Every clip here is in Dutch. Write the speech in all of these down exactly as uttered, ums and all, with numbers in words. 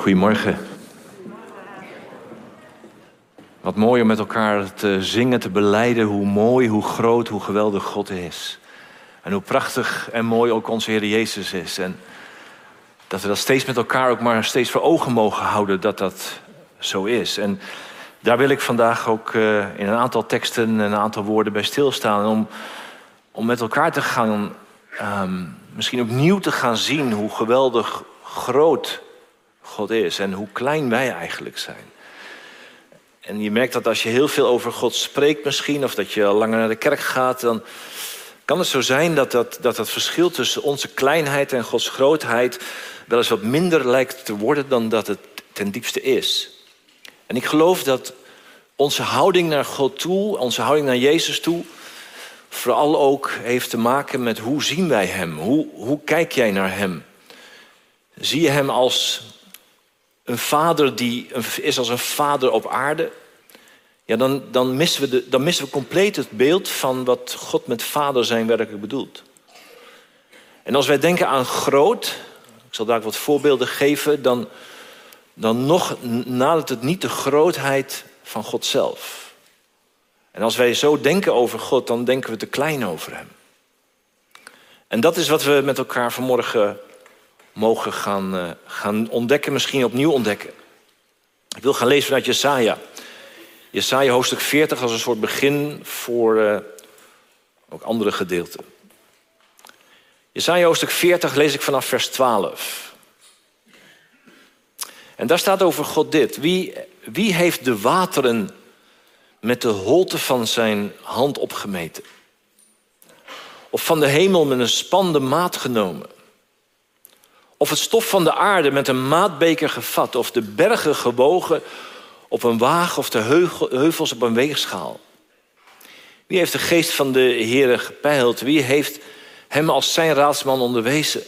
Goedemorgen. Wat mooi om met elkaar te zingen, te belijden hoe mooi, hoe groot, hoe geweldig God is. En hoe prachtig en mooi ook onze Heer Jezus is. En dat we dat steeds met elkaar ook maar steeds voor ogen mogen houden dat dat zo is. En daar wil ik vandaag ook uh, in een aantal teksten en een aantal woorden bij stilstaan. Om, om met elkaar te gaan, um, misschien opnieuw te gaan zien hoe geweldig groot God is. En hoe klein wij eigenlijk zijn. En je merkt dat als je heel veel over God spreekt misschien, of dat je al langer naar de kerk gaat, dan kan het zo zijn dat dat, dat het verschil tussen onze kleinheid en Gods grootheid wel eens wat minder lijkt te worden dan dat het ten diepste is. En ik geloof dat onze houding naar God toe, onze houding naar Jezus toe, vooral ook heeft te maken met hoe zien wij Hem? Hoe, hoe kijk jij naar Hem? Zie je Hem als een vader die is als een vader op aarde? Ja, dan, dan, missen we de, dan missen we compleet het beeld van wat God met vader zijn werkelijk bedoelt. En als wij denken aan groot, ik zal daar wat voorbeelden geven, dan, dan nog nadert het niet de grootheid van God zelf. En als wij zo denken over God, dan denken we te klein over Hem. En dat is wat we met elkaar vanmorgen mogen gaan, uh, gaan ontdekken, misschien opnieuw ontdekken. Ik wil gaan lezen vanuit Jesaja. Jesaja hoofdstuk veertig als een soort begin voor uh, ook andere gedeelten. Jesaja hoofdstuk veertig lees ik vanaf vers twaalf. En daar staat over God dit. Wie, wie heeft de wateren met de holte van zijn hand opgemeten? Of van de hemel met een span de maat genomen? Of het stof van de aarde met een maatbeker gevat? Of de bergen gewogen op een waag? Of de heuvels op een weegschaal? Wie heeft de geest van de Heere gepeild? Wie heeft hem als zijn raadsman onderwezen?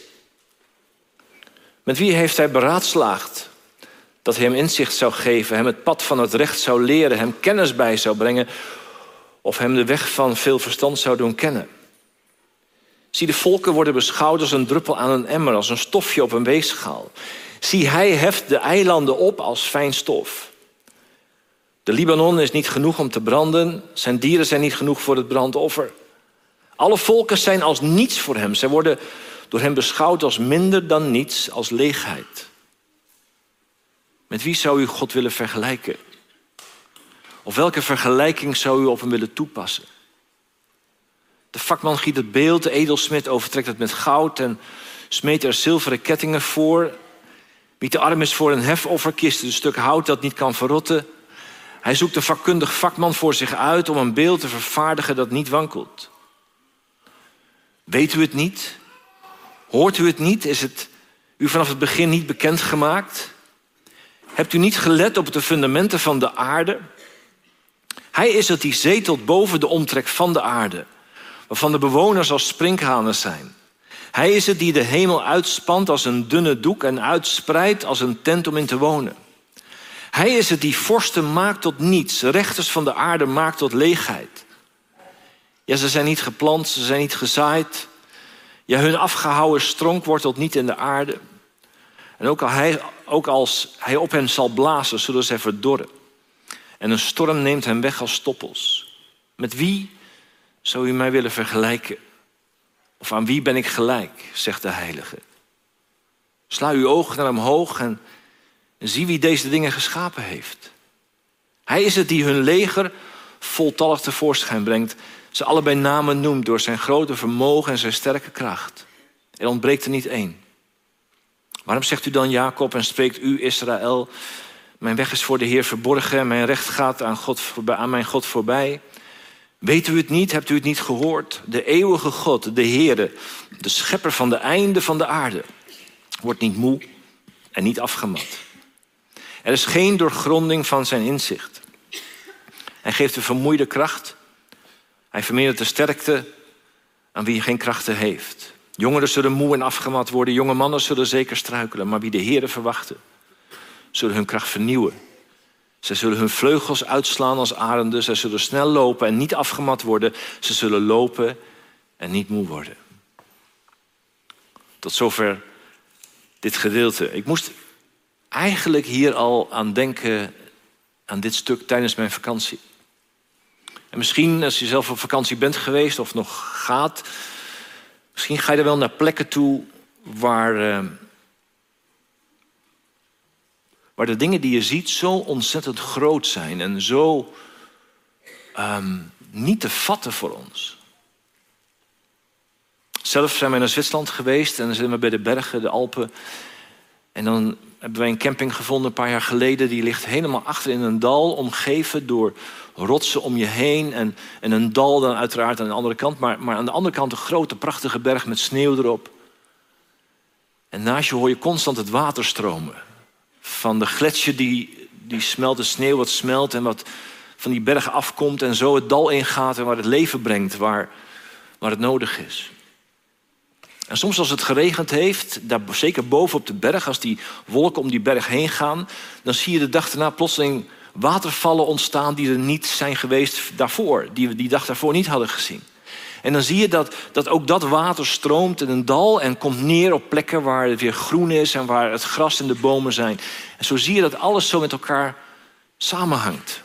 Met wie heeft hij beraadslaagd? Dat hij hem inzicht zou geven, hem het pad van het recht zou leren, hem kennis bij zou brengen, of hem de weg van veel verstand zou doen kennen. Zie, de volken worden beschouwd als een druppel aan een emmer, als een stofje op een weegschaal. Zie, hij heft de eilanden op als fijn stof. De Libanon is niet genoeg om te branden, zijn dieren zijn niet genoeg voor het brandoffer. Alle volken zijn als niets voor hem. Zij worden door hem beschouwd als minder dan niets, als leegheid. Met wie zou u God willen vergelijken? Of welke vergelijking zou u op hem willen toepassen? De vakman giet het beeld, de edelsmid overtrekt het met goud en smeet er zilveren kettingen voor. Wie te arm is voor een hefoffer, kiest een stuk hout dat niet kan verrotten. Hij zoekt een vakkundig vakman voor zich uit om een beeld te vervaardigen dat niet wankelt. Weet u het niet? Hoort u het niet? Is het u vanaf het begin niet bekendgemaakt? Hebt u niet gelet op de fundamenten van de aarde? Hij is het die zetelt boven de omtrek van de aarde, waarvan de bewoners als sprinkhanen zijn. Hij is het die de hemel uitspant als een dunne doek en uitspreidt als een tent om in te wonen. Hij is het die vorsten maakt tot niets, rechters van de aarde maakt tot leegheid. Ja, ze zijn niet geplant, ze zijn niet gezaaid. Ja, hun afgehouwen stronk wortelt niet in de aarde. En ook, al hij, ook als hij op hen zal blazen, zullen zij verdorren. En een storm neemt hen weg als stoppels. Met wie zou u mij willen vergelijken? Of aan wie ben ik gelijk, zegt de Heilige. Sla uw ogen naar omhoog en zie wie deze dingen geschapen heeft. Hij is het die hun leger voltallig tevoorschijn brengt. Ze allebei namen noemt door zijn grote vermogen en zijn sterke kracht. Er ontbreekt er niet één. Waarom zegt u dan Jacob en spreekt u Israël? Mijn weg is voor de Heer verborgen en mijn recht gaat aan, God voorbij, aan mijn God voorbij. Weet u het niet? Hebt u het niet gehoord? De eeuwige God, de Heere, de schepper van de einden van de aarde, wordt niet moe en niet afgemat. Er is geen doorgronding van zijn inzicht. Hij geeft de vermoeide kracht. Hij vermeerdert de sterkte aan wie geen krachten heeft. Jongeren zullen moe en afgemat worden. Jonge mannen zullen zeker struikelen. Maar wie de Heere verwachten, zullen hun kracht vernieuwen. Zij zullen hun vleugels uitslaan als arenden. Zij zullen snel lopen en niet afgemat worden. Ze zullen lopen en niet moe worden. Tot zover dit gedeelte. Ik moest eigenlijk hier al aan denken aan dit stuk tijdens mijn vakantie. En misschien als je zelf op vakantie bent geweest of nog gaat, misschien ga je er wel naar plekken toe waar, uh, waar de dingen die je ziet zo ontzettend groot zijn en zo um, niet te vatten voor ons. Zelf zijn we naar Zwitserland geweest en dan zijn we bij de bergen, de Alpen. En dan hebben wij een camping gevonden een paar jaar geleden. Die ligt helemaal achter in een dal, omgeven door rotsen om je heen. En, en een dal dan uiteraard aan de andere kant. Maar, maar aan de andere kant een grote prachtige berg met sneeuw erop. En naast je hoor je constant het water stromen. Van de gletsjer die, die smelt, de sneeuw wat smelt en wat van die bergen afkomt. En zo het dal ingaat en waar het leven brengt, waar, waar het nodig is. En soms als het geregend heeft, daar zeker boven op de berg, als die wolken om die berg heen gaan, dan zie je de dag daarna plotseling watervallen ontstaan die er niet zijn geweest daarvoor, die we die dag daarvoor niet hadden gezien. En dan zie je dat, dat ook dat water stroomt in een dal en komt neer op plekken waar het weer groen is en waar het gras en de bomen zijn. En zo zie je dat alles zo met elkaar samenhangt.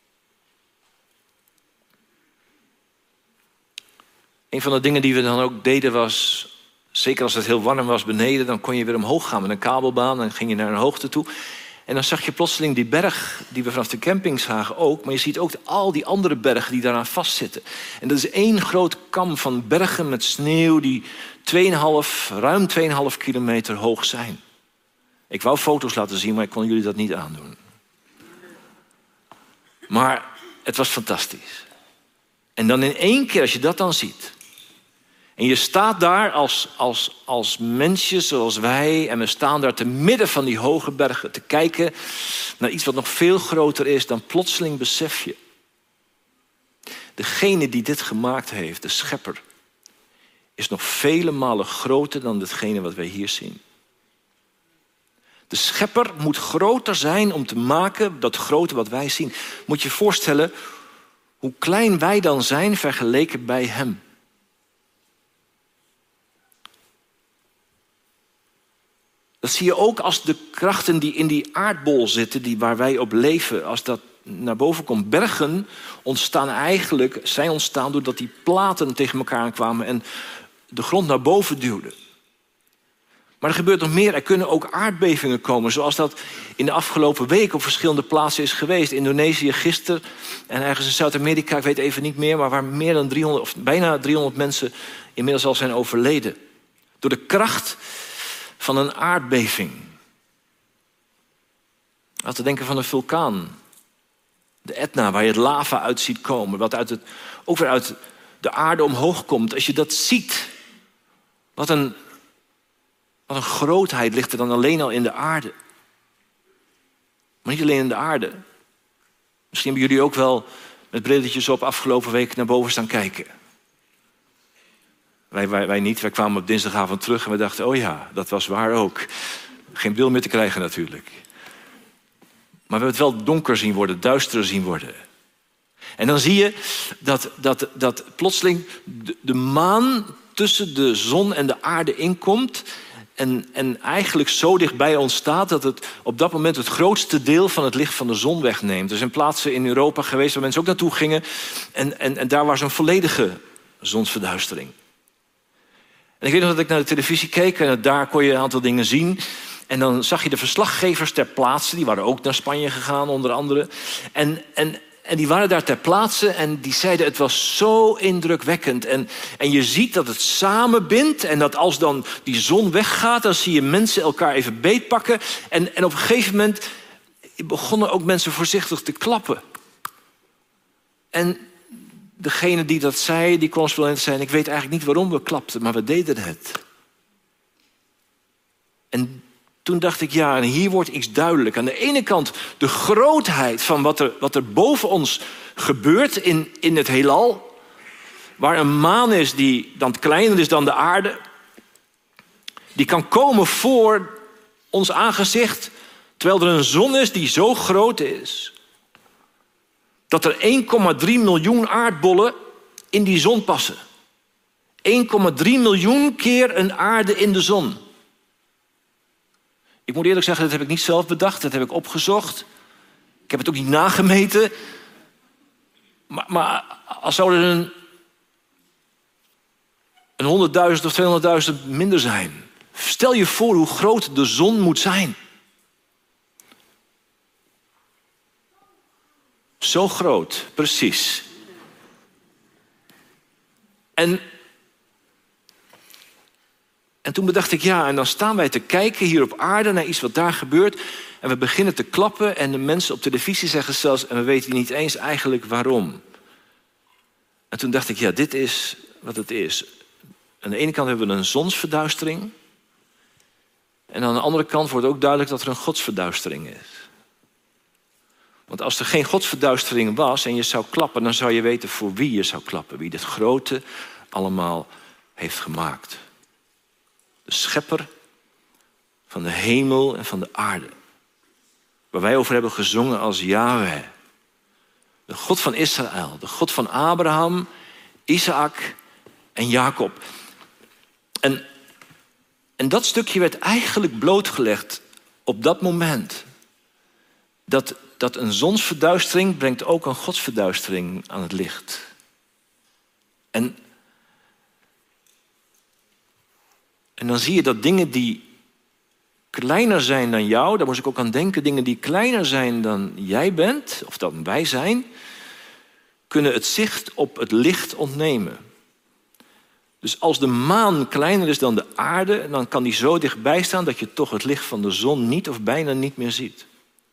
Een van de dingen die we dan ook deden was, zeker als het heel warm was beneden, dan kon je weer omhoog gaan met een kabelbaan. Dan ging je naar een hoogte toe. En dan zag je plotseling die berg die we vanaf de camping zagen ook. Maar je ziet ook al die andere bergen die daaraan vastzitten. En dat is één groot kam van bergen met sneeuw die tweeënhalf, ruim twee komma vijf kilometer hoog zijn. Ik wou foto's laten zien, maar ik kon jullie dat niet aandoen. Maar het was fantastisch. En dan in één keer, als je dat dan ziet, en je staat daar als, als, als mensjes zoals wij, en we staan daar te midden van die hoge bergen te kijken naar iets wat nog veel groter is, dan plotseling besef je, degene die dit gemaakt heeft, de schepper, is nog vele malen groter dan datgene wat wij hier zien. De schepper moet groter zijn om te maken dat grote wat wij zien. Moet je je voorstellen hoe klein wij dan zijn vergeleken bij hem. Dat zie je ook als de krachten die in die aardbol zitten, die waar wij op leven, als dat naar boven komt. Bergen ontstaan eigenlijk, zijn ontstaan doordat die platen tegen elkaar aankwamen en de grond naar boven duwden. Maar er gebeurt nog meer. Er kunnen ook aardbevingen komen, zoals dat in de afgelopen week op verschillende plaatsen is geweest. Indonesië gisteren en ergens in Zuid-Amerika, ik weet even niet meer, maar waar meer dan driehonderd of bijna driehonderd mensen inmiddels al zijn overleden. Door de kracht van een aardbeving. Laten we denken van een vulkaan. De Etna, waar je het lava uit ziet komen. Wat uit het, ook weer uit de aarde omhoog komt. Als je dat ziet, wat een, wat een grootheid ligt er dan alleen al in de aarde. Maar niet alleen in de aarde. Misschien hebben jullie ook wel met brilletjes op afgelopen week naar boven staan kijken. Wij, wij, wij niet, wij kwamen op dinsdagavond terug en we dachten, oh ja, dat was waar ook. Geen bril meer te krijgen natuurlijk. Maar we hebben het wel donker zien worden, duister zien worden. En dan zie je dat, dat, dat plotseling de, de maan tussen de zon en de aarde inkomt. En, en eigenlijk zo dichtbij ons staat dat het op dat moment het grootste deel van het licht van de zon wegneemt. Er zijn plaatsen in Europa geweest waar mensen ook naartoe gingen. En, en, en daar was een volledige zonsverduistering. En ik weet nog dat ik naar de televisie keek en daar kon je een aantal dingen zien. En dan zag je de verslaggevers ter plaatse. Die waren ook naar Spanje gegaan, onder andere. En, en, en die waren daar ter plaatse en die zeiden het was zo indrukwekkend. En, en je ziet dat het samenbindt. En dat als dan die zon weggaat, dan zie je mensen elkaar even beetpakken. En, en op een gegeven moment begonnen ook mensen voorzichtig te klappen. En degene die dat zei, die correspondent zei, ik weet eigenlijk niet waarom we klapten, maar we deden het. En toen dacht ik, ja, en hier wordt iets duidelijk. Aan de ene kant de grootheid van wat er, wat er boven ons gebeurt in, in het heelal. Waar een maan is die dan kleiner is dan de aarde. Die kan komen voor ons aangezicht, terwijl er een zon is die zo groot is dat er één komma drie miljoen aardbollen in die zon passen. één komma drie miljoen keer een aarde in de zon. Ik moet eerlijk zeggen, dat heb ik niet zelf bedacht. Dat heb ik opgezocht. Ik heb het ook niet nagemeten. Maar, maar als zou er een, een honderdduizend of tweehonderdduizend minder zijn. Stel je voor hoe groot de zon moet zijn. Zo groot, precies. En, en toen bedacht ik, ja, en dan staan wij te kijken hier op aarde naar iets wat daar gebeurt. En we beginnen te klappen en de mensen op televisie zeggen zelfs, en we weten niet eens eigenlijk waarom. En toen dacht ik, ja, dit is wat het is. Aan de ene kant hebben we een zonsverduistering. En aan de andere kant wordt ook duidelijk dat er een godsverduistering is. Want als er geen godsverduistering was en je zou klappen, dan zou je weten voor wie je zou klappen. Wie dit grote allemaal heeft gemaakt. De schepper van de hemel en van de aarde. Waar wij over hebben gezongen als Yahweh. De God van Israël, de God van Abraham, Isaac en Jacob. En, en dat stukje werd eigenlijk blootgelegd op dat moment. Dat, dat een zonsverduistering brengt ook een godsverduistering aan het licht. En, en dan zie je dat dingen die kleiner zijn dan jou, daar moest ik ook aan denken, dingen die kleiner zijn dan jij bent, of dan wij zijn, kunnen het zicht op het licht ontnemen. Dus als de maan kleiner is dan de aarde, dan kan die zo dichtbij staan dat je toch het licht van de zon niet of bijna niet meer ziet.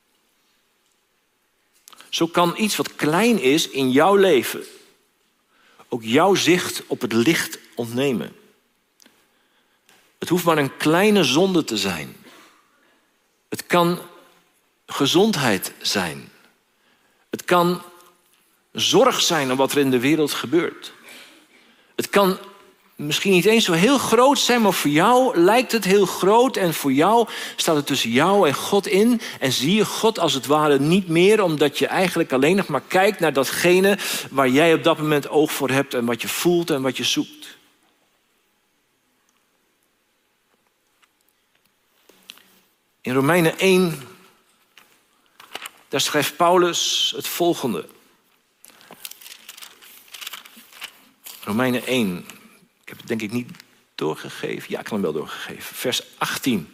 Zo kan iets wat klein is in jouw leven ook jouw zicht op het licht ontnemen. Het hoeft maar een kleine zonde te zijn. Het kan gezondheid zijn. Het kan zorg zijn om wat er in de wereld gebeurt. Het kan misschien niet eens zo heel groot zijn, maar voor jou lijkt het heel groot. En voor jou staat het tussen jou en God in. En zie je God als het ware niet meer, omdat je eigenlijk alleen nog maar kijkt naar datgene waar jij op dat moment oog voor hebt en wat je voelt en wat je zoekt. In Romeinen één, daar schrijft Paulus het volgende. Romeinen één, ik heb het denk ik niet doorgegeven. Ja, ik kan hem wel doorgegeven. Vers achttien.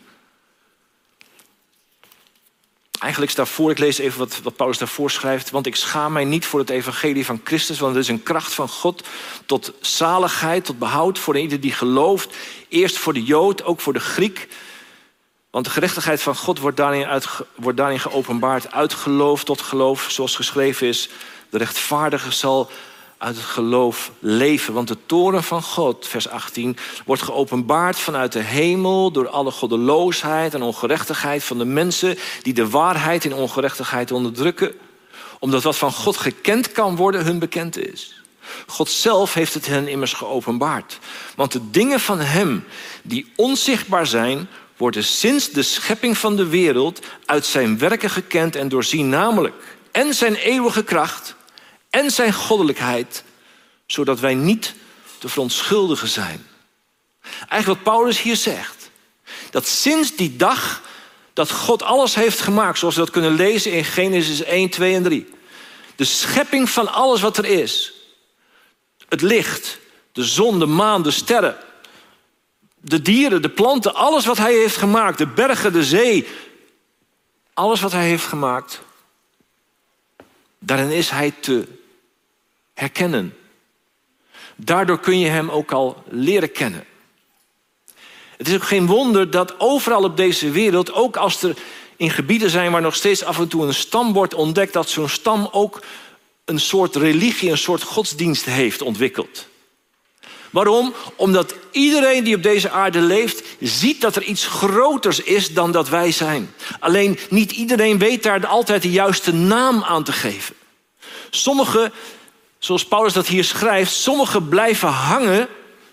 Eigenlijk is daarvoor, ik lees even wat, wat Paulus daarvoor schrijft. Want ik schaam mij niet voor het evangelie van Christus, want het is een kracht van God tot zaligheid, tot behoud voor ieder die gelooft. Eerst voor de Jood, ook voor de Griek. Want de gerechtigheid van God wordt daarin, uit, wordt daarin geopenbaard uit geloof tot geloof. Zoals geschreven is, de rechtvaardige zal uit het geloof leven. Want de toorn van God, vers achttien, wordt geopenbaard vanuit de hemel door alle goddeloosheid en ongerechtigheid van de mensen die de waarheid in ongerechtigheid onderdrukken. Omdat wat van God gekend kan worden hun bekend is. God zelf heeft het hen immers geopenbaard. Want de dingen van hem die onzichtbaar zijn, worden sinds de schepping van de wereld uit zijn werken gekend en doorzien, namelijk en zijn eeuwige kracht en zijn goddelijkheid, zodat wij niet te verontschuldigen zijn. Eigenlijk wat Paulus hier zegt, dat sinds die dag dat God alles heeft gemaakt, zoals we dat kunnen lezen in Genesis één, twee en drie. De schepping van alles wat er is. Het licht, de zon, de maan, de sterren. De dieren, de planten, alles wat hij heeft gemaakt. De bergen, de zee. Alles wat hij heeft gemaakt. Daarin is hij te herkennen. Daardoor kun je hem ook al leren kennen. Het is ook geen wonder dat overal op deze wereld, ook als er in gebieden zijn waar nog steeds af en toe een stam wordt ontdekt, dat zo'n stam ook een soort religie, een soort godsdienst heeft ontwikkeld. Waarom? Omdat iedereen die op deze aarde leeft ziet dat er iets groters is dan dat wij zijn. Alleen niet iedereen weet daar altijd de juiste naam aan te geven. Sommigen, zoals Paulus dat hier schrijft, sommigen blijven hangen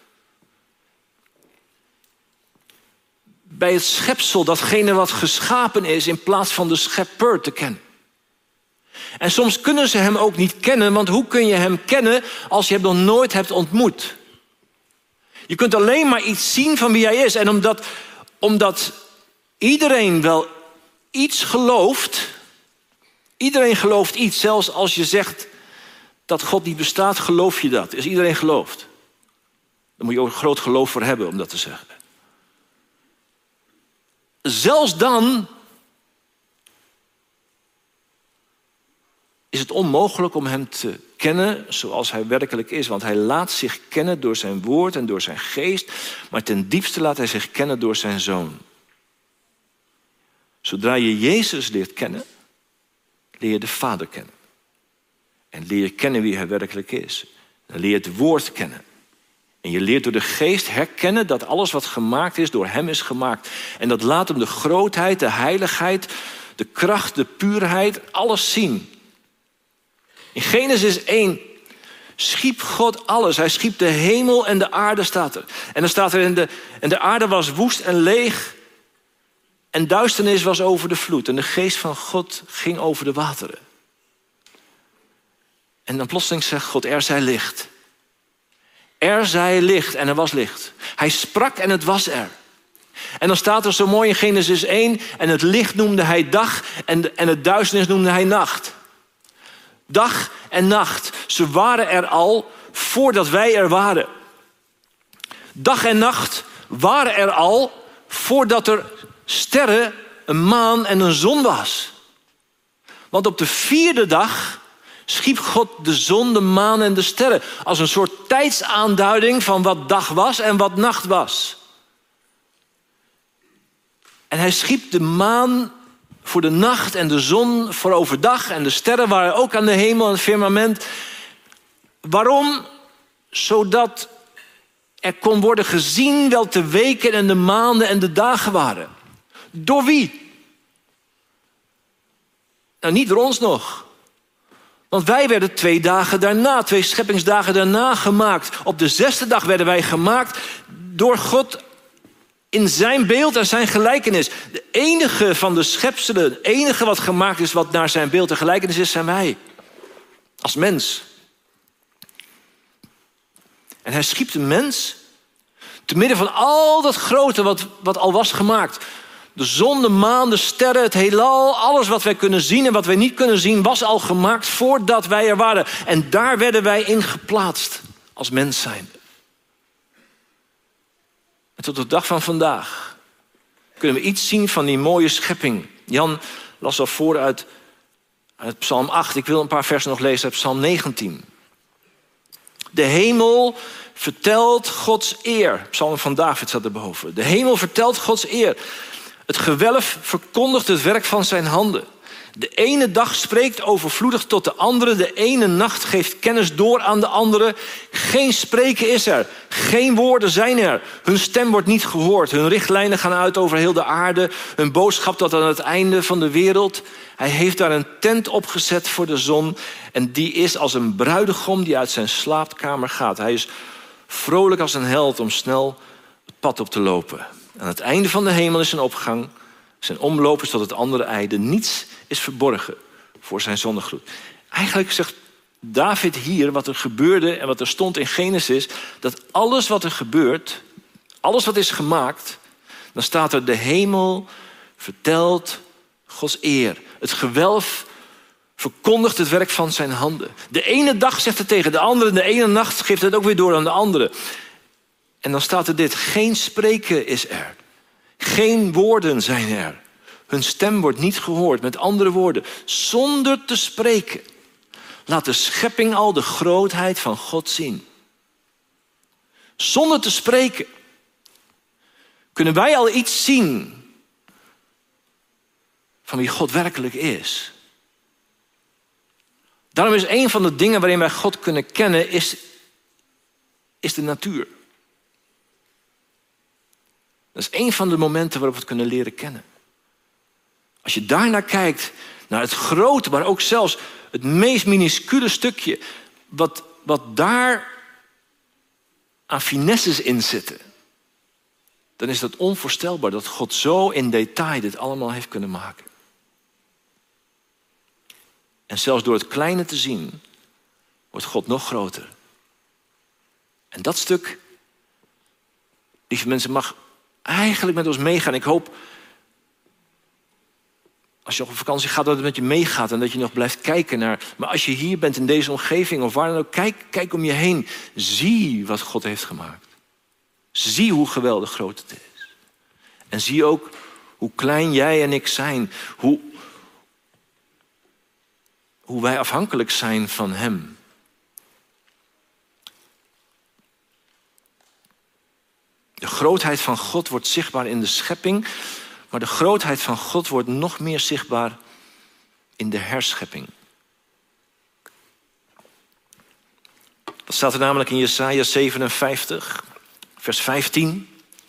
bij het schepsel, datgene wat geschapen is, in plaats van de schepper te kennen. En soms kunnen ze hem ook niet kennen, want hoe kun je hem kennen als je hem nog nooit hebt ontmoet? Je kunt alleen maar iets zien van wie hij is. En omdat, omdat iedereen wel iets gelooft. Iedereen gelooft iets. Zelfs als je zegt dat God niet bestaat, geloof je dat. Is iedereen gelooft. Daar moet je ook een groot geloof voor hebben om dat te zeggen. Zelfs dan is het onmogelijk om hem te kennen zoals hij werkelijk is. Want hij laat zich kennen door zijn woord en door zijn geest. Maar ten diepste laat hij zich kennen door zijn Zoon. Zodra je Jezus leert kennen, leer je de Vader kennen. En leer je kennen wie hij werkelijk is. Dan leer je het woord kennen. En je leert door de geest herkennen dat alles wat gemaakt is door hem is gemaakt. En dat laat hem de grootheid, de heiligheid, de kracht, de puurheid, alles zien. In Genesis één schiep God alles. Hij schiep de hemel en de aarde, staat er. En dan staat er, in de, en de aarde was woest en leeg. En duisternis was over de vloed. En de geest van God ging over de wateren. En dan plotseling zegt God, er zij licht. Er zij licht en er was licht. Hij sprak en het was er. En dan staat er zo mooi in Genesis één... en het licht noemde hij dag en, de, en het duisternis noemde hij nacht. Dag en nacht, ze waren er al voordat wij er waren. Dag en nacht waren er al voordat er sterren, een maan en een zon was. Want op de vierde dag schiep God de zon, de maan en de sterren. Als een soort tijdsaanduiding van wat dag was en wat nacht was. En hij schiep de maan voor de nacht en de zon voor overdag. En de sterren waren ook aan de hemel en het firmament. Waarom? Zodat er kon worden gezien welke weken en de maanden en de dagen waren. Door wie? Nou, niet door ons nog. Want wij werden twee dagen daarna, twee scheppingsdagen daarna gemaakt. Op de zesde dag werden wij gemaakt door God in zijn beeld en zijn gelijkenis. De enige van de schepselen, het enige wat gemaakt is wat naar zijn beeld en gelijkenis is, zijn wij. Als mens. En hij schiep de mens te midden van al dat grote wat, wat al was gemaakt. De zon, de maan, de sterren, het heelal, alles wat wij kunnen zien en wat wij niet kunnen zien, was al gemaakt voordat wij er waren. En daar werden wij in geplaatst als mens zijn. En tot de dag van vandaag kunnen we iets zien van die mooie schepping. Jan las al voor uit, uit Psalm acht. Ik wil een paar versen nog lezen uit Psalm negentien. De hemel vertelt Gods eer. Psalm van David staat erboven. De hemel vertelt Gods eer. Het gewelf verkondigt het werk van zijn handen. De ene dag spreekt overvloedig tot de andere. De ene nacht geeft kennis door aan de andere. Geen spreken is er. Geen woorden zijn er. Hun stem wordt niet gehoord. Hun richtlijnen gaan uit over heel de aarde. Hun boodschap tot aan het einde van de wereld. Hij heeft daar een tent opgezet voor de zon. En die is als een bruidegom die uit zijn slaapkamer gaat. Hij is vrolijk als een held om snel het pad op te lopen. Aan het einde van de hemel is zijn opgang. Zijn omloop is tot het andere einde. Niets is verborgen voor zijn zonnegloed. Eigenlijk zegt David hier wat er gebeurde en wat er stond in Genesis. Dat alles wat er gebeurt, alles wat is gemaakt, dan staat er de hemel vertelt Gods eer. Het gewelf verkondigt het werk van zijn handen. De ene dag zegt het tegen de andere, de ene nacht geeft het ook weer door aan de andere. En dan staat er dit, geen spreken is er. Geen woorden zijn er. Hun stem wordt niet gehoord. Met andere woorden, zonder te spreken laat de schepping al de grootheid van God zien. Zonder te spreken kunnen wij al iets zien van wie God werkelijk is. Daarom is een van de dingen waarin wij God kunnen kennen, is, is de natuur. Dat is een van de momenten waarop we het kunnen leren kennen. Als je daarnaar kijkt, naar het grote, maar ook zelfs het meest minuscule stukje, wat, wat daar aan finesses in zitten, dan is dat onvoorstelbaar dat God zo in detail dit allemaal heeft kunnen maken. En zelfs door het kleine te zien, wordt God nog groter. En dat stuk, lieve mensen, mag eigenlijk met ons meegaan. Ik hoop Als je op vakantie gaat, dat het met je meegaat en dat je nog blijft kijken naar. Maar als je hier bent in deze omgeving of waar dan ook, kijk, kijk om je heen. Zie wat God heeft gemaakt. Zie hoe geweldig groot het is. En zie ook hoe klein jij en ik zijn. Hoe, hoe wij afhankelijk zijn van hem. De grootheid van God wordt zichtbaar in de schepping. Maar de grootheid van God wordt nog meer zichtbaar in de herschepping. Dat staat er namelijk in Jesaja zevenenvijftig, vers vijftien.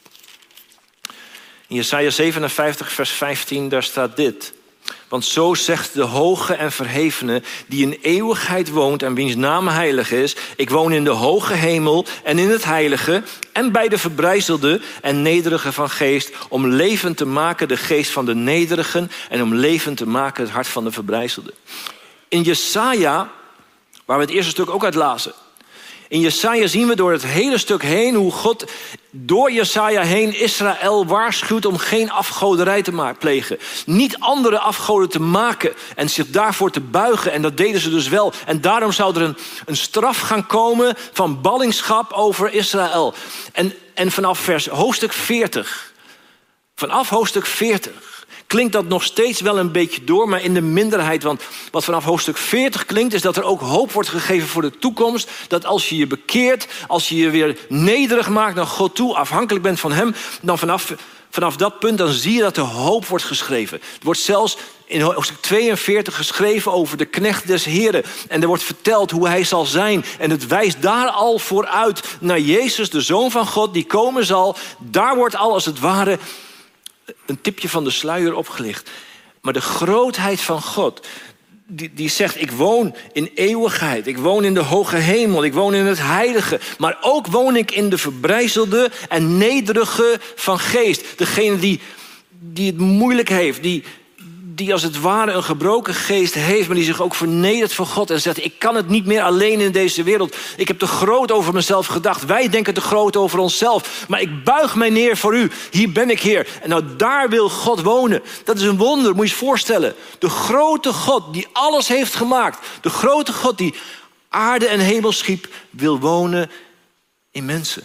In Jesaja zevenenvijftig, vers vijftien, daar staat dit. Want zo zegt de hoge en verhevene, die in eeuwigheid woont en wiens naam heilig is. Ik woon in de hoge hemel en in het heilige en bij de verbrijzelde en nederige van geest, om levend te maken de geest van de nederigen en om levend te maken het hart van de verbrijzelde. In Jesaja, waar we het eerste stuk ook uit lazen. In Jesaja zien we door het hele stuk heen hoe God door Jesaja heen Israël waarschuwt om geen afgoderij te plegen. Niet andere afgoden te maken en zich daarvoor te buigen. En dat deden ze dus wel. En daarom zou er een, een straf gaan komen van ballingschap over Israël. En, en vanaf vers hoofdstuk veertig, vanaf hoofdstuk veertig... klinkt dat nog steeds wel een beetje door, maar in de minderheid. Want wat vanaf hoofdstuk veertig klinkt, is dat er ook hoop wordt gegeven voor de toekomst. Dat als je je bekeert, als je je weer nederig maakt naar God toe, afhankelijk bent van hem, dan vanaf, vanaf dat punt dan zie je dat er hoop wordt geschreven. Het wordt zelfs in hoofdstuk tweeënveertig geschreven over de knecht des Heren. En er wordt verteld hoe hij zal zijn. En het wijst daar al vooruit naar Jezus, de Zoon van God, die komen zal. Daar wordt al als het ware een tipje van de sluier opgelicht. Maar de grootheid van God, die, die zegt, ik woon in eeuwigheid. Ik woon in de hoge hemel. Ik woon in het heilige. Maar ook woon ik in de verbrijzelde en nederige van geest. Degene die, die het moeilijk heeft, die, die als het ware een gebroken geest heeft, maar die zich ook vernedert voor God en zegt, ik kan het niet meer alleen in deze wereld. Ik heb te groot over mezelf gedacht. Wij denken te groot over onszelf. Maar ik buig mij neer voor u. Hier ben ik, Heer. En nou, daar wil God wonen. Dat is een wonder, moet je je voorstellen. De grote God die alles heeft gemaakt. De grote God die aarde en hemel schiep, wil wonen in mensen.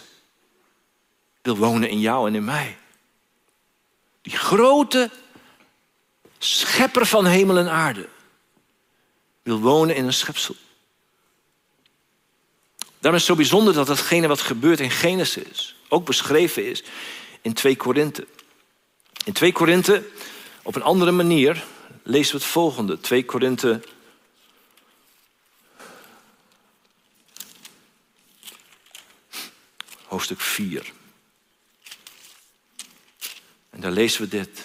Wil wonen in jou en in mij. Die grote schepper van hemel en aarde wil wonen in een schepsel. Daarom is het zo bijzonder dat datgene wat gebeurt in Genesis ook beschreven is in twee Korinthe. In twee Korinthe, op een andere manier, lezen we het volgende. twee Korinthe hoofdstuk vier. En daar lezen we dit.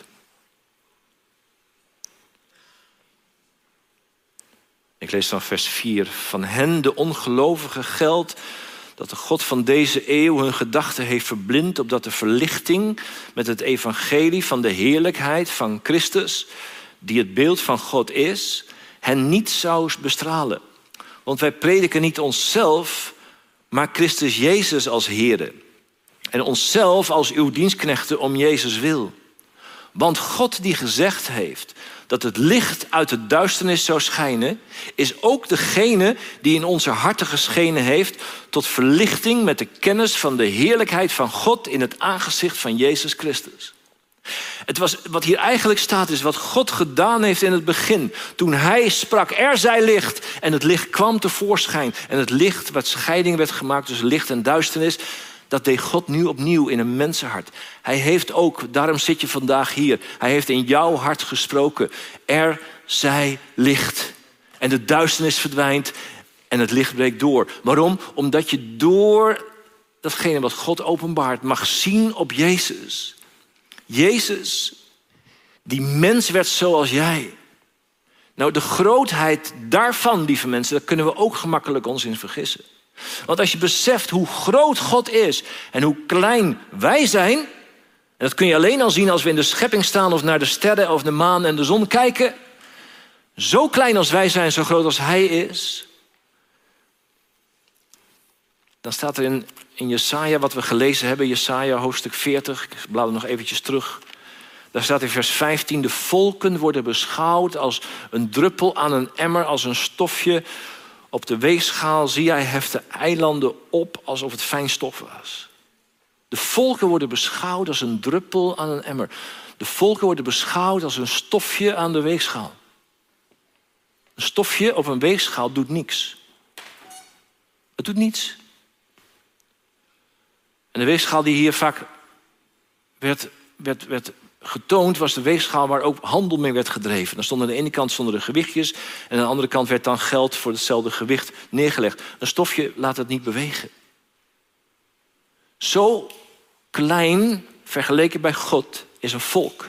Ik lees dan vers vier. Van hen, de ongelovigen, geldt dat de God van deze eeuw hun gedachten heeft verblind, opdat de verlichting met het evangelie van de heerlijkheid van Christus, die het beeld van God is, hen niet zou bestralen. Want wij prediken niet onszelf, maar Christus Jezus als Heere. En onszelf als uw dienstknechten om Jezus wil. Want God die gezegd heeft dat het licht uit de duisternis zou schijnen, is ook degene die in onze harten geschenen heeft tot verlichting met de kennis van de heerlijkheid van God in het aangezicht van Jezus Christus. Het was, wat hier eigenlijk staat is wat God gedaan heeft in het begin. Toen hij sprak, er zij licht. En het licht kwam tevoorschijn. En het licht, wat scheiding werd gemaakt tussen licht en duisternis, dat deed God nu opnieuw in een mensenhart. Hij heeft ook, daarom zit je vandaag hier. Hij heeft in jouw hart gesproken. Er zij licht. En de duisternis verdwijnt en het licht breekt door. Waarom? Omdat je door datgene wat God openbaart mag zien op Jezus. Jezus, die mens werd zoals jij. Nou, de grootheid daarvan, lieve mensen, daar kunnen we ook gemakkelijk ons in vergissen. Want als je beseft hoe groot God is en hoe klein wij zijn, en dat kun je alleen al zien als we in de schepping staan of naar de sterren of de maan en de zon kijken. Zo klein als wij zijn, zo groot als hij is. Dan staat er in, in Jesaja wat we gelezen hebben, Jesaja hoofdstuk veertig. Ik blader nog eventjes terug Daar staat in vers vijftien, de volken worden beschouwd als een druppel aan een emmer, als een stofje. Op de weegschaal zie hij heft de eilanden op alsof het fijn stof was. De volken worden beschouwd als een druppel aan een emmer. De volken worden beschouwd als een stofje aan de weegschaal. Een stofje op een weegschaal doet niks. Het doet niets. En de weegschaal die hier vaak werd, werd, werd getoond, was de weegschaal waar ook handel mee werd gedreven. Dan stonden aan de ene kant stonden er gewichtjes en aan de andere kant werd dan geld voor hetzelfde gewicht neergelegd. Een stofje laat het niet bewegen. Zo klein vergeleken bij God is een volk.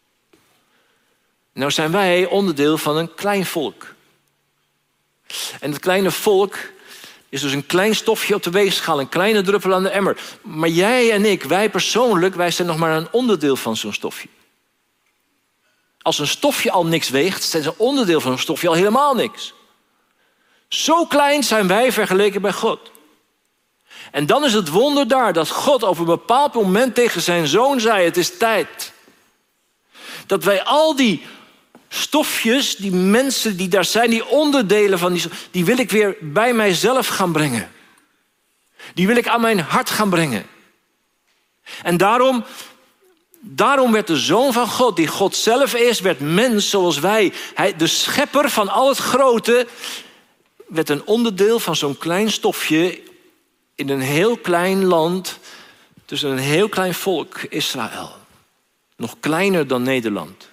Nou zijn wij onderdeel van een klein volk. En het kleine volk is dus een klein stofje op de weegschaal, een kleine druppel aan de emmer. Maar jij en ik, wij persoonlijk, wij zijn nog maar een onderdeel van zo'n stofje. Als een stofje al niks weegt, zijn ze een onderdeel van een stofje al helemaal niks. Zo klein zijn wij vergeleken bij God. En dan is het wonder daar dat God op een bepaald moment tegen zijn zoon zei, het is tijd. Dat wij al die stofjes, die mensen die daar zijn, die onderdelen van die, die wil ik weer bij mijzelf gaan brengen. Die wil ik aan mijn hart gaan brengen. En daarom, daarom werd de Zoon van God, die God zelf is, werd mens zoals wij. Hij, de schepper van al het grote, werd een onderdeel van zo'n klein stofje in een heel klein land, tussen een heel klein volk, Israël. Nog kleiner dan Nederland.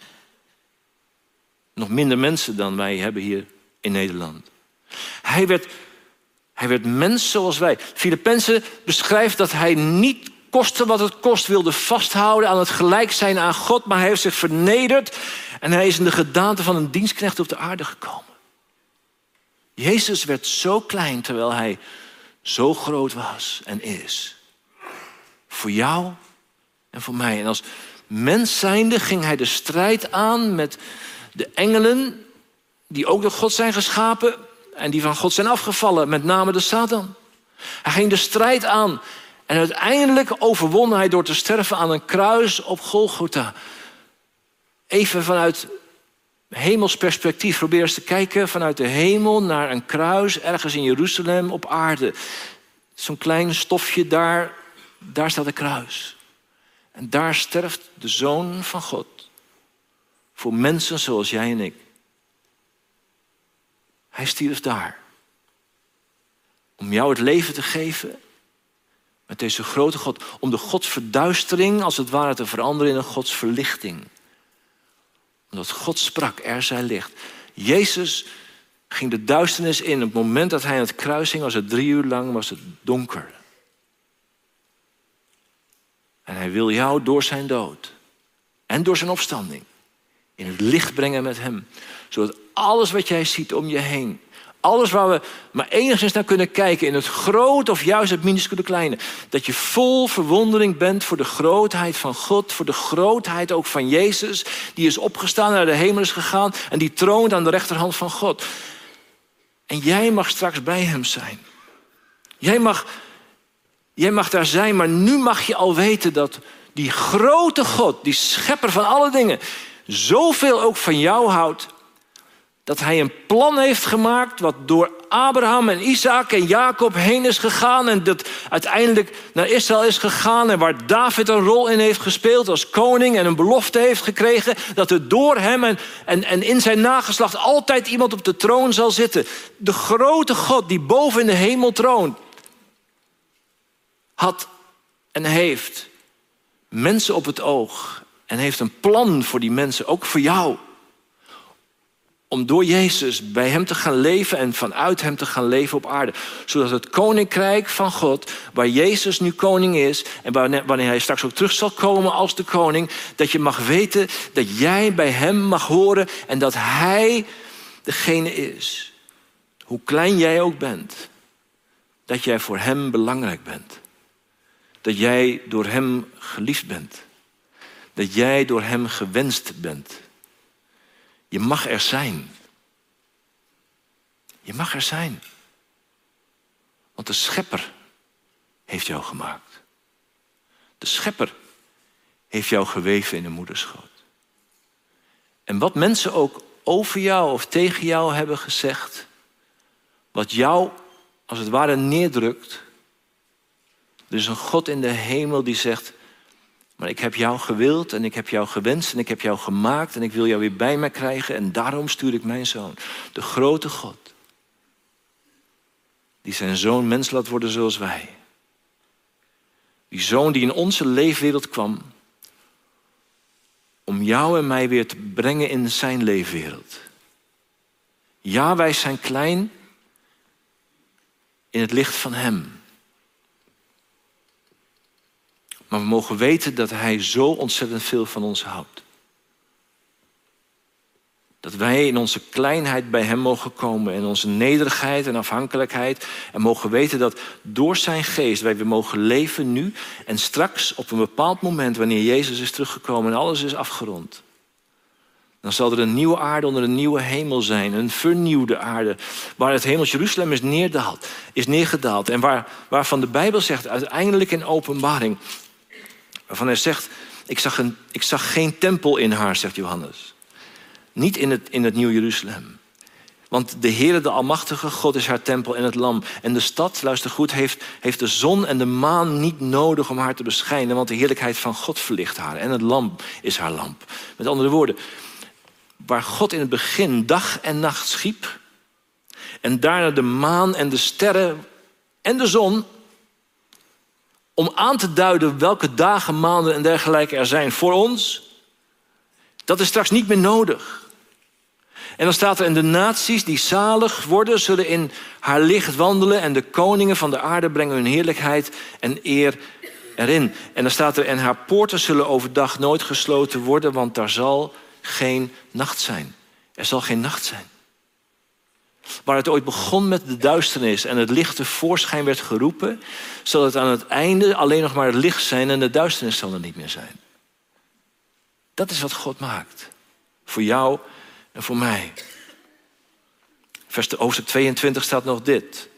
Nog minder mensen dan wij hebben hier in Nederland. Hij werd, hij werd mens zoals wij. Filippenzen beschrijft dat hij niet koste wat het kost wilde vasthouden aan het gelijk zijn aan God, maar hij heeft zich vernederd en hij is in de gedaante van een dienstknecht op de aarde gekomen. Jezus werd zo klein terwijl hij zo groot was en is. Voor jou en voor mij. En als mens zijnde ging hij de strijd aan met de engelen die ook door God zijn geschapen en die van God zijn afgevallen, met name de Satan. Hij ging de strijd aan en uiteindelijk overwon hij door te sterven aan een kruis op Golgotha. Even vanuit hemels perspectief, probeer eens te kijken vanuit de hemel naar een kruis ergens in Jeruzalem op aarde. Zo'n klein stofje daar, daar staat een kruis. En daar sterft de Zoon van God. Voor mensen zoals jij en ik. Hij stierf daar. Om jou het leven te geven. Met deze grote God. Om de godsverduistering als het ware te veranderen in een godsverlichting. Omdat God sprak, er zij licht. Jezus ging de duisternis in. Op het moment dat hij aan het kruis hing, was het drie uur lang, was het donker. En hij wil jou door zijn dood en door zijn opstanding in het licht brengen met hem. Zodat alles wat jij ziet om je heen, alles waar we maar enigszins naar kunnen kijken, in het groot of juist het minuscule kleine, dat je vol verwondering bent voor de grootheid van God, voor de grootheid ook van Jezus, die is opgestaan, naar de hemel is gegaan en die troont aan de rechterhand van God. En jij mag straks bij hem zijn. Jij mag, jij mag daar zijn, maar nu mag je al weten dat die grote God, die schepper van alle dingen, zoveel ook van jou houdt, dat hij een plan heeft gemaakt wat door Abraham en Isaac en Jacob heen is gegaan en dat uiteindelijk naar Israël is gegaan en waar David een rol in heeft gespeeld als koning en een belofte heeft gekregen dat er door hem en, en, en in zijn nageslacht altijd iemand op de troon zal zitten. De grote God die boven in de hemel troont, had en heeft mensen op het oog en heeft een plan voor die mensen, ook voor jou. Om door Jezus bij hem te gaan leven en vanuit hem te gaan leven op aarde. Zodat het koninkrijk van God, waar Jezus nu koning is en wanneer hij straks ook terug zal komen als de koning, dat je mag weten dat jij bij hem mag horen en dat hij degene is. Hoe klein jij ook bent, dat jij voor hem belangrijk bent. Dat jij door hem geliefd bent. Dat jij door hem gewenst bent. Je mag er zijn. Je mag er zijn. Want de schepper heeft jou gemaakt. De schepper heeft jou geweven in de moederschoot. En wat mensen ook over jou of tegen jou hebben gezegd, wat jou als het ware neerdrukt, er is een God in de hemel die zegt, maar ik heb jou gewild en ik heb jou gewenst en ik heb jou gemaakt en ik wil jou weer bij mij krijgen en daarom stuur ik mijn zoon. De grote God, die zijn zoon mens laat worden zoals wij. Die zoon die in onze leefwereld kwam om jou en mij weer te brengen in zijn leefwereld. Ja, wij zijn klein in het licht van hem. Maar we mogen weten dat hij zo ontzettend veel van ons houdt. Dat wij in onze kleinheid bij hem mogen komen. In onze nederigheid en afhankelijkheid. En mogen weten dat door zijn geest wij weer mogen leven nu. En straks op een bepaald moment wanneer Jezus is teruggekomen en alles is afgerond. Dan zal er een nieuwe aarde onder een nieuwe hemel zijn. Een vernieuwde aarde. Waar het hemel Jeruzalem is neerdaald, is neergedaald. En waar, waarvan de Bijbel zegt uiteindelijk in Openbaring. Waarvan hij zegt, ik zag, een, ik zag geen tempel in haar, zegt Johannes. Niet in het, in het Nieuw Jeruzalem. Want de Heere, de Almachtige God is haar tempel en het lam. En de stad, luister goed, heeft, heeft de zon en de maan niet nodig om haar te beschijnen. Want de heerlijkheid van God verlicht haar. En het lam is haar lamp. Met andere woorden, waar God in het begin dag en nacht schiep. En daarna de maan en de sterren en de zon. Om aan te duiden welke dagen, maanden en dergelijke er zijn voor ons. Dat is straks niet meer nodig. En dan staat er, en de naties die zalig worden, zullen in haar licht wandelen. En de koningen van de aarde brengen hun heerlijkheid en eer erin. En dan staat er, en haar poorten zullen overdag nooit gesloten worden, want daar zal geen nacht zijn. Er zal geen nacht zijn. Waar het ooit begon met de duisternis en het licht tevoorschijn werd geroepen, zal het aan het einde alleen nog maar het licht zijn en de duisternis zal er niet meer zijn. Dat is wat God maakt. Voor jou en voor mij. Vers hoofdstuk tweeëntwintig staat nog dit.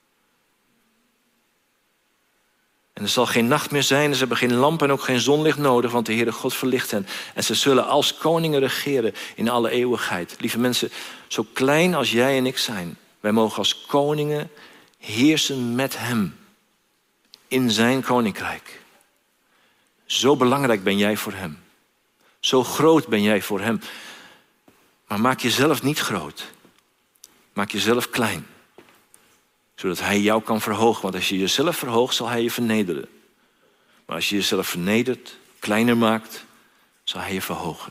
En er zal geen nacht meer zijn, ze hebben geen lamp en ook geen zonlicht nodig, want de Heere God verlicht hen. En ze zullen als koningen regeren in alle eeuwigheid. Lieve mensen, zo klein als jij en ik zijn, wij mogen als koningen heersen met hem in zijn koninkrijk. Zo belangrijk ben jij voor hem. Zo groot ben jij voor hem. Maar maak jezelf niet groot. Maak jezelf klein. Zodat hij jou kan verhogen. Want als je jezelf verhoogt, zal hij je vernederen. Maar als je jezelf vernedert, kleiner maakt, zal hij je verhogen.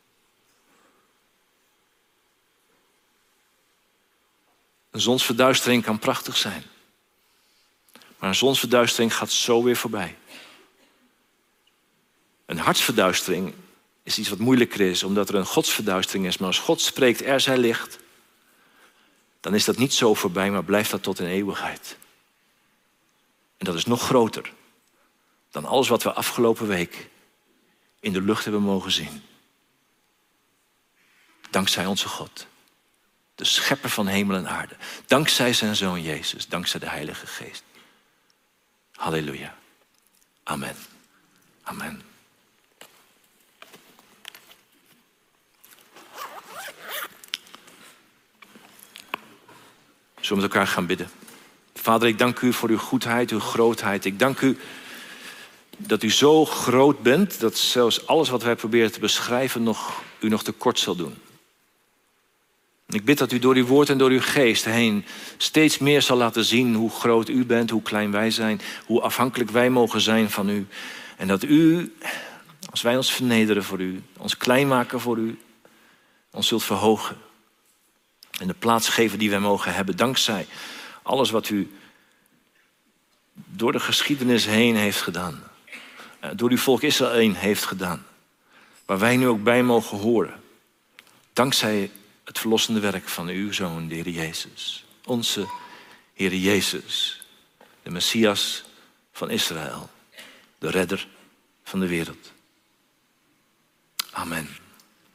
Een zonsverduistering kan prachtig zijn. Maar een zonsverduistering gaat zo weer voorbij. Een hartsverduistering is iets wat moeilijker is, omdat er een godsverduistering is. Maar als God spreekt, er zij licht, dan is dat niet zo voorbij, maar blijft dat tot in eeuwigheid. En dat is nog groter dan alles wat we afgelopen week in de lucht hebben mogen zien. Dankzij onze God, de schepper van hemel en aarde. Dankzij zijn Zoon Jezus, dankzij de Heilige Geest. Halleluja. Amen. Amen. Zullen we met elkaar gaan bidden. Vader, ik dank u voor uw goedheid, uw grootheid. Ik dank u dat u zo groot bent, dat zelfs alles wat wij proberen te beschrijven nog, u nog tekort zal doen. Ik bid dat u door uw woord en door uw geest heen steeds meer zal laten zien hoe groot u bent, hoe klein wij zijn, hoe afhankelijk wij mogen zijn van u. En dat u, als wij ons vernederen voor u, ons klein maken voor u, ons zult verhogen. En de plaats geven die wij mogen hebben, dankzij alles wat u door de geschiedenis heen heeft gedaan. Door uw volk Israël heen heeft gedaan. Waar wij nu ook bij mogen horen. Dankzij het verlossende werk van uw Zoon, de Heer Jezus. Onze Heer Jezus, de Messias van Israël. De redder van de wereld. Amen.